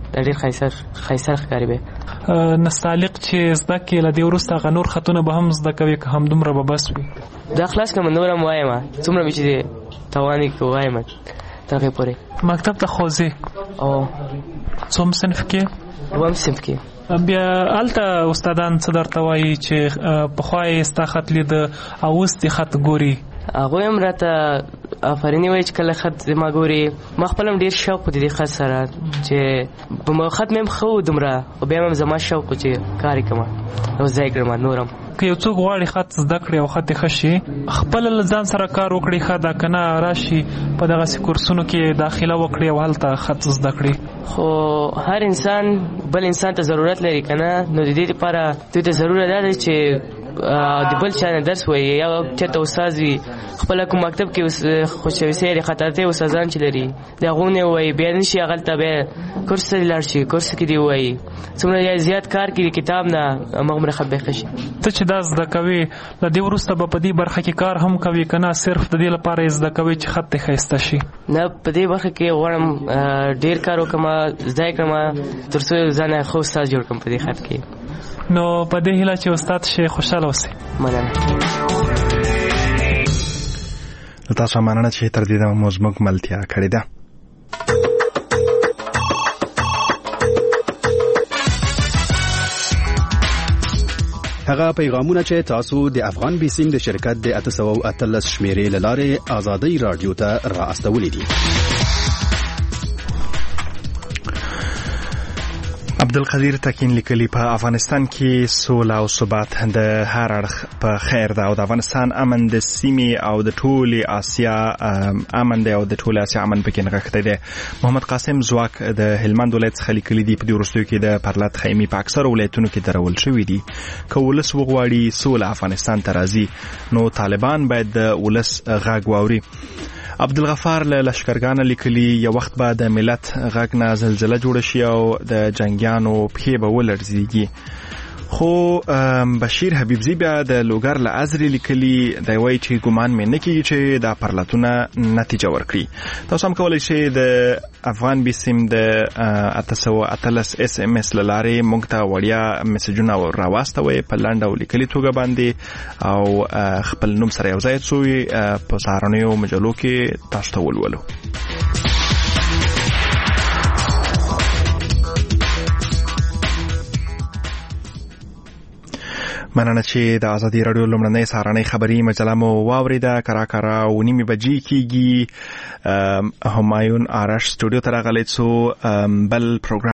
دا ډېر ښایسته ښکاري به. نستعلیق چې زده کړې له دې وروسته هغه نور خطونه به هم زده کوې که همدومره به بس وي؟ دا خلاص کړم نور هم وایم څومره مې چې توان یې وایم تر هغې پورې. مکتب ته خو ځې؟ څوم صنف کې؟ دوم صنف کې. بیا هلته استادان څه درته وایي چې پخوا یې ستا خط لیده او اوس دې خط ګوري؟ هغوی هم راته آفرینې وایي چې کله خط زما ګوري. ما خپل هم ډېر شوق و د دې خط سره چې په خط مې هم ښه و دومره، خو بیا هم زما شوق و چې کار یې کړم او زده یې کړم. نور هم که یو څوک غواړي خط زده کړي او خط یې ښه شي، خپله له ځان سره کار وکړي ښه ده، که نه راشي په دغسې کورسونو کې داخله وکړي او هلته خط زده کړي. خو هر انسان بل انسان ته ضرورت لري که نه، نو د دې لپاره دوی ته ضرورت دا دی چې د بل چا نه درس وایي یا چېرته استاد وي. خپله کوم مکتب کې خوشویسۍ خطاطۍ استادان چې لري د هغو نه ووایي، بیا نه شي هغلته بیا کورس ته دې لاړ شي، کورس کې دې ووایي څومره زیات کار کړي کتاب نه همغومره خط به ښه شي. ته چې دا زده کوې له دې وروسته به په دې برخه کې کار هم کوې که نه صرف د دې لپاره یې زده کوې چې خط دې ښایسته شي؟ نه، په دې برخه کې غواړم ډېر کار وکړم، زده یې کړم تر څو ځان ښه استاد جوړ کړم په دې خط کې. نو په دې هیله چې استاد شي خوشحاله اوسې. مننه. تاسو مننه چې تر دې مو زموږ ملتیا کړې ده. هغه پیغامونه چې تاسو د افغان بیسیم د شرکت د 813 شمیرې له لارې آزادۍ رادیو ته را استولې دي. عبدالقدیر تکین لیکلی په افغانستان کې سوله او ثبات د هر اړخ په خیر ده او د افغانستان امن د سیمې او د ټولې آسیا امن دی او د ټولې آسیا امن پکې نغښتی دی. محمد قاسم ځواک د هلمند ولایت څخه لیکلی دی په دې وروستیو کې د پرلط خیمې په اکثرو ولایتونو کې درول شوي دي. که ولس وغواړي سوله افغانستان ته راځي نو طالبان باید د ولس غږ واوري. عبدالغفار له لشکرګانه لیکلي یو وخت به د ملت غږ نه زلزله جوړه شي او د جنګیانو پښې به ولړزېږي. خو بشیر حبیبزی بیا د لوګر له ازرې لیکلي دی وایي چې ګمان مې نه کېږي چې دا پرلتونه نتیجه ورکړي. تاسو هم کولی شئ د افغان بیسیم د 813 SMS له لارې موږ ته وړیا میسجونه راواستوئ په لنډ او لیکلي توګه باندې او خپل نوم سره یو ځای څوئ په سهارنیو مجلو کې تاسو ته ولولو. مننه چې د ازادي رادیو لومړنۍ سهارنۍ خبري مجله مو واوریده. کراکرا و نیمې بجې کېږي. همایون آرش سټوډیو ته راغلی څو بل پروګرام